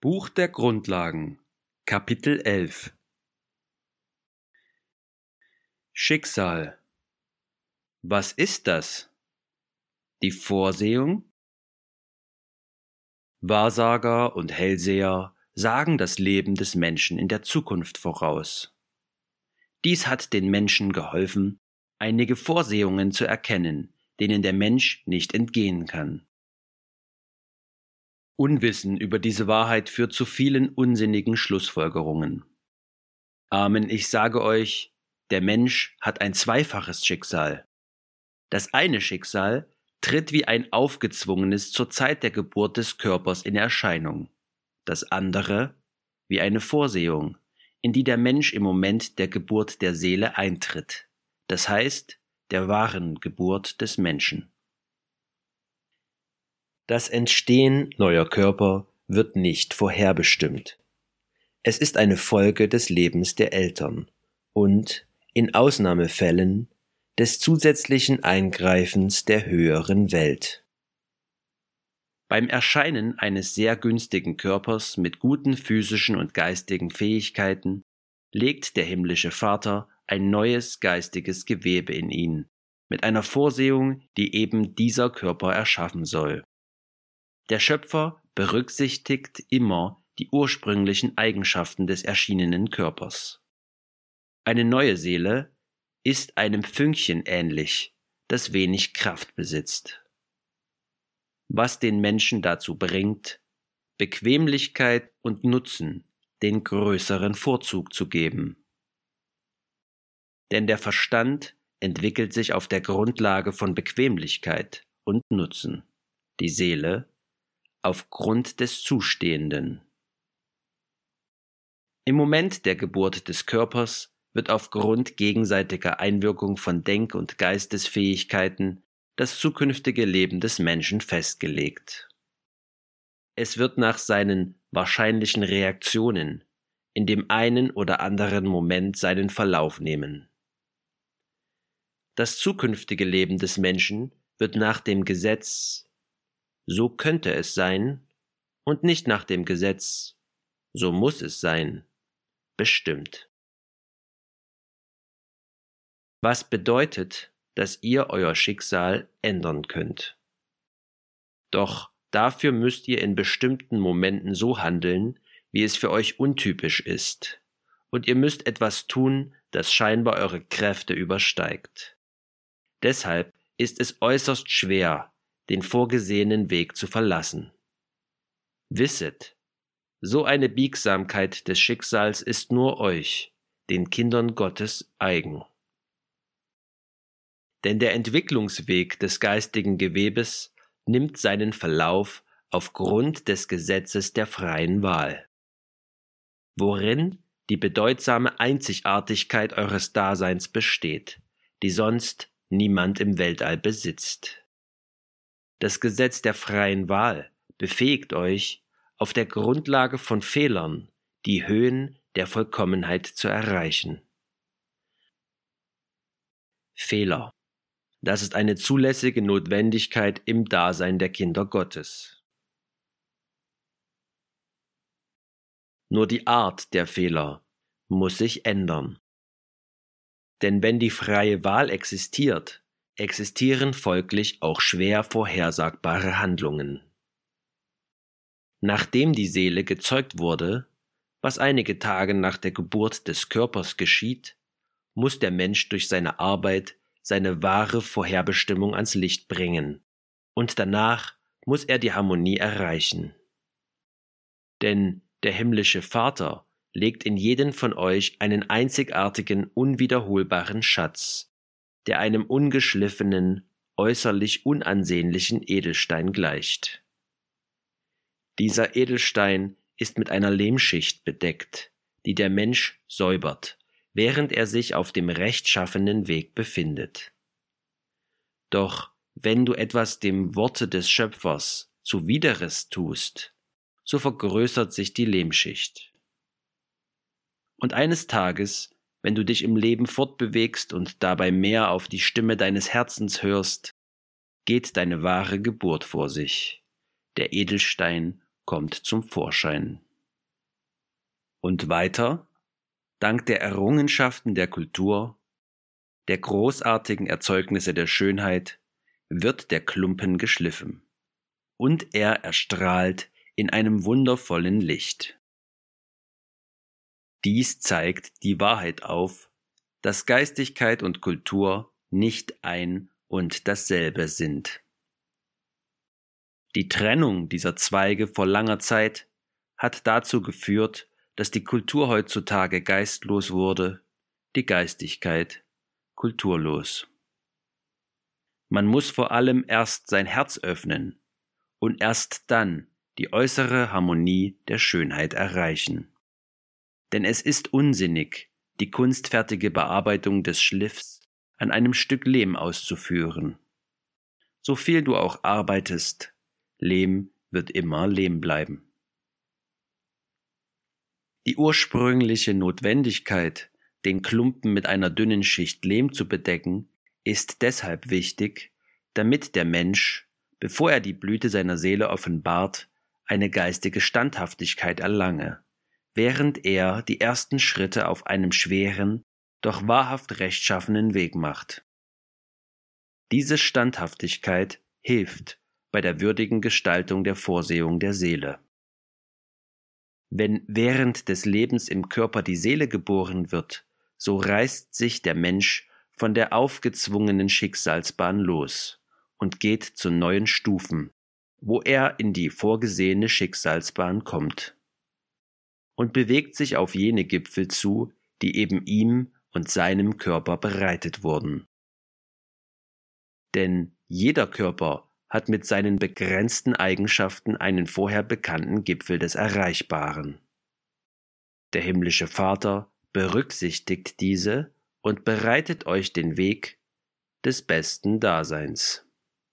Buch der Grundlagen, Kapitel 11 Schicksal. Was ist das? Die Vorsehung? Wahrsager und Hellseher sagen das Leben des Menschen in der Zukunft voraus. Dies hat den Menschen geholfen, einige Vorsehungen zu erkennen, denen der Mensch nicht entgehen kann. Unwissen über diese Wahrheit führt zu vielen unsinnigen Schlussfolgerungen. Amen, ich sage euch, der Mensch hat ein zweifaches Schicksal. Das eine Schicksal tritt wie ein aufgezwungenes zur Zeit der Geburt des Körpers in Erscheinung, das andere wie eine Vorsehung, in die der Mensch im Moment der Geburt der Seele eintritt, das heißt der wahren Geburt des Menschen. Das Entstehen neuer Körper wird nicht vorherbestimmt. Es ist eine Folge des Lebens der Eltern und, in Ausnahmefällen, des zusätzlichen Eingreifens der höheren Welt. Beim Erscheinen eines sehr günstigen Körpers mit guten physischen und geistigen Fähigkeiten legt der himmlische Vater ein neues geistiges Gewebe in ihn, mit einer Vorsehung, die eben dieser Körper erschaffen soll. Der Schöpfer berücksichtigt immer die ursprünglichen Eigenschaften des erschienenen Körpers. Eine neue Seele ist einem Fünkchen ähnlich, das wenig Kraft besitzt. Was den Menschen dazu bringt, Bequemlichkeit und Nutzen den größeren Vorzug zu geben. Denn der Verstand entwickelt sich auf der Grundlage von Bequemlichkeit und Nutzen, die Seele aufgrund des Zustehenden. Im Moment der Geburt des Körpers wird aufgrund gegenseitiger Einwirkung von Denk- und Geistesfähigkeiten das zukünftige Leben des Menschen festgelegt. Es wird nach seinen wahrscheinlichen Reaktionen in dem einen oder anderen Moment seinen Verlauf nehmen. Das zukünftige Leben des Menschen wird nach dem Gesetz so könnte es sein und nicht nach dem Gesetz, so muss es sein, bestimmt. Was bedeutet, dass ihr euer Schicksal ändern könnt? Doch dafür müsst ihr in bestimmten Momenten so handeln, wie es für euch untypisch ist, und ihr müsst etwas tun, das scheinbar eure Kräfte übersteigt. Deshalb ist es äußerst schwer, den vorgesehenen Weg zu verlassen. Wisset, so eine Biegsamkeit des Schicksals ist nur euch, den Kindern Gottes, eigen. Denn der Entwicklungsweg des geistigen Gewebes nimmt seinen Verlauf aufgrund des Gesetzes der freien Wahl, worin die bedeutsame Einzigartigkeit eures Daseins besteht, die sonst niemand im Weltall besitzt. Das Gesetz der freien Wahl befähigt euch, auf der Grundlage von Fehlern die Höhen der Vollkommenheit zu erreichen. Fehler. Das ist eine zulässige Notwendigkeit im Dasein der Kinder Gottes. Nur die Art der Fehler muss sich ändern. Denn wenn die freie Wahl existiert, existieren folglich auch schwer vorhersagbare Handlungen. Nachdem die Seele gezeugt wurde, was einige Tage nach der Geburt des Körpers geschieht, muss der Mensch durch seine Arbeit seine wahre Vorherbestimmung ans Licht bringen, und danach muss er die Harmonie erreichen. Denn der himmlische Vater legt in jeden von euch einen einzigartigen, unwiederholbaren Schatz, der einem ungeschliffenen, äußerlich unansehnlichen Edelstein gleicht. Dieser Edelstein ist mit einer Lehmschicht bedeckt, die der Mensch säubert, während er sich auf dem rechtschaffenen Weg befindet. Doch wenn du etwas dem Worte des Schöpfers zuwideres tust, so vergrößert sich die Lehmschicht. Und eines Tages, wenn du dich im Leben fortbewegst und dabei mehr auf die Stimme deines Herzens hörst, geht deine wahre Geburt vor sich. Der Edelstein kommt zum Vorschein. Und weiter, dank der Errungenschaften der Kultur, der großartigen Erzeugnisse der Schönheit, wird der Klumpen geschliffen. Und er erstrahlt in einem wundervollen Licht. Dies zeigt die Wahrheit auf, dass Geistigkeit und Kultur nicht ein und dasselbe sind. Die Trennung dieser Zweige vor langer Zeit hat dazu geführt, dass die Kultur heutzutage geistlos wurde, die Geistigkeit kulturlos. Man muss vor allem erst sein Herz öffnen und erst dann die äußere Harmonie der Schönheit erreichen. Denn es ist unsinnig, die kunstfertige Bearbeitung des Schliffs an einem Stück Lehm auszuführen. So viel du auch arbeitest, Lehm wird immer Lehm bleiben. Die ursprüngliche Notwendigkeit, den Klumpen mit einer dünnen Schicht Lehm zu bedecken, ist deshalb wichtig, damit der Mensch, bevor er die Blüte seiner Seele offenbart, eine geistige Standhaftigkeit erlange, während er die ersten Schritte auf einem schweren, doch wahrhaft rechtschaffenen Weg macht. Diese Standhaftigkeit hilft bei der würdigen Gestaltung der Vorsehung der Seele. Wenn während des Lebens im Körper die Seele geboren wird, so reißt sich der Mensch von der aufgezwungenen Schicksalsbahn los und geht zu neuen Stufen, wo er in die vorgesehene Schicksalsbahn kommt und bewegt sich auf jene Gipfel zu, die eben ihm und seinem Körper bereitet wurden. Denn jeder Körper hat mit seinen begrenzten Eigenschaften einen vorher bekannten Gipfel des Erreichbaren. Der himmlische Vater berücksichtigt diese und bereitet euch den Weg des besten Daseins.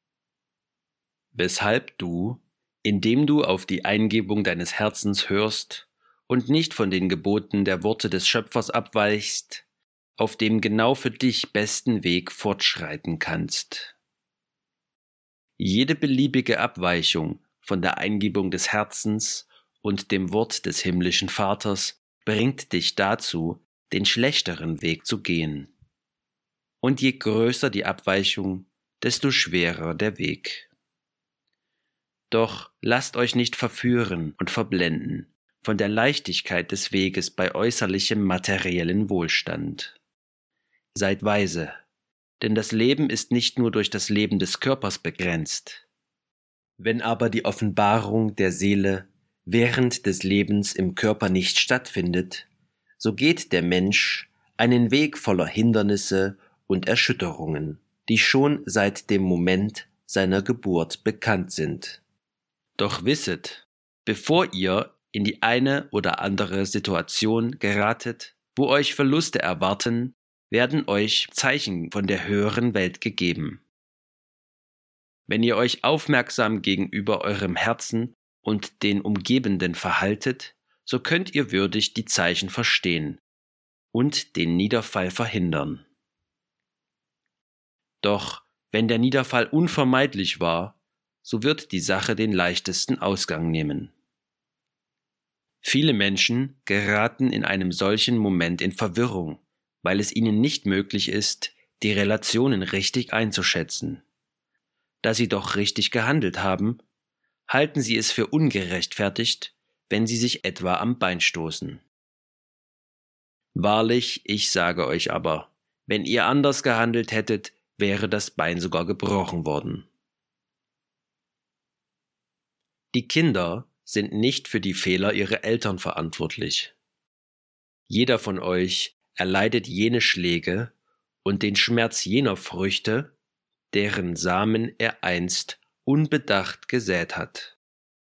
Weshalb du, indem du auf die Eingebung deines Herzens hörst und nicht von den Geboten der Worte des Schöpfers abweichst, auf dem genau für dich besten Weg fortschreiten kannst. Jede beliebige Abweichung von der Eingebung des Herzens und dem Wort des himmlischen Vaters bringt dich dazu, den schlechteren Weg zu gehen. Und je größer die Abweichung, desto schwerer der Weg. Doch lasst euch nicht verführen und verblenden von der Leichtigkeit des Weges bei äußerlichem materiellen Wohlstand. Seid weise, denn das Leben ist nicht nur durch das Leben des Körpers begrenzt. Wenn aber die Offenbarung der Seele während des Lebens im Körper nicht stattfindet, so geht der Mensch einen Weg voller Hindernisse und Erschütterungen, die schon seit dem Moment seiner Geburt bekannt sind. Doch wisset, bevor ihr in die eine oder andere Situation geratet, wo euch Verluste erwarten, werden euch Zeichen von der höheren Welt gegeben. Wenn ihr euch aufmerksam gegenüber eurem Herzen und den Umgebenden verhaltet, so könnt ihr würdig die Zeichen verstehen und den Niederfall verhindern. Doch wenn der Niederfall unvermeidlich war, so wird die Sache den leichtesten Ausgang nehmen. Viele Menschen geraten in einem solchen Moment in Verwirrung, weil es ihnen nicht möglich ist, die Relationen richtig einzuschätzen. Da sie doch richtig gehandelt haben, halten sie es für ungerechtfertigt, wenn sie sich etwa am Bein stoßen. Wahrlich, ich sage euch aber, wenn ihr anders gehandelt hättet, wäre das Bein sogar gebrochen worden. Die Kinder sind nicht für die Fehler ihrer Eltern verantwortlich. Jeder von euch erleidet jene Schläge und den Schmerz jener Früchte, deren Samen er einst unbedacht gesät hat.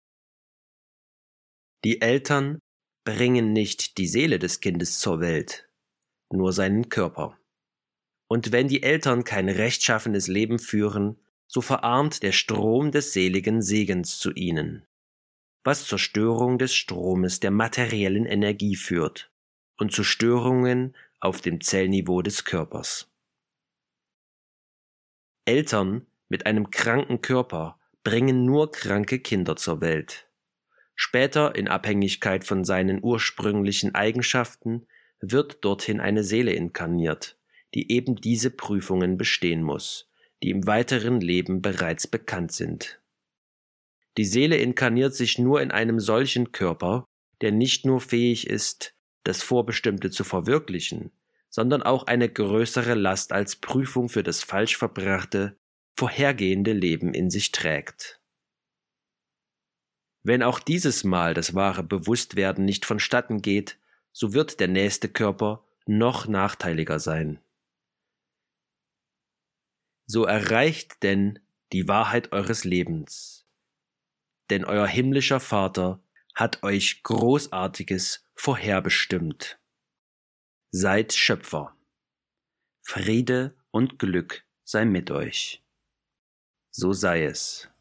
Die Eltern bringen nicht die Seele des Kindes zur Welt, nur seinen Körper. Und wenn die Eltern kein rechtschaffenes Leben führen, so verarmt der Strom des seligen Segens zu ihnen, was zur Störung des Stromes der materiellen Energie führt und zu Störungen auf dem Zellniveau des Körpers. Eltern mit einem kranken Körper bringen nur kranke Kinder zur Welt. Später, in Abhängigkeit von seinen ursprünglichen Eigenschaften, wird dorthin eine Seele inkarniert, die eben diese Prüfungen bestehen muss, die im weiteren Leben bereits bekannt sind. Die Seele inkarniert sich nur in einem solchen Körper, der nicht nur fähig ist, das Vorbestimmte zu verwirklichen, sondern auch eine größere Last als Prüfung für das falsch verbrachte, vorhergehende Leben in sich trägt. Wenn auch dieses Mal das wahre Bewusstwerden nicht vonstatten geht, so wird der nächste Körper noch nachteiliger sein. So erreicht denn die Wahrheit eures Lebens, denn euer himmlischer Vater hat euch Großartiges vorherbestimmt. Seid Schöpfer. Friede und Glück sei mit euch. So sei es.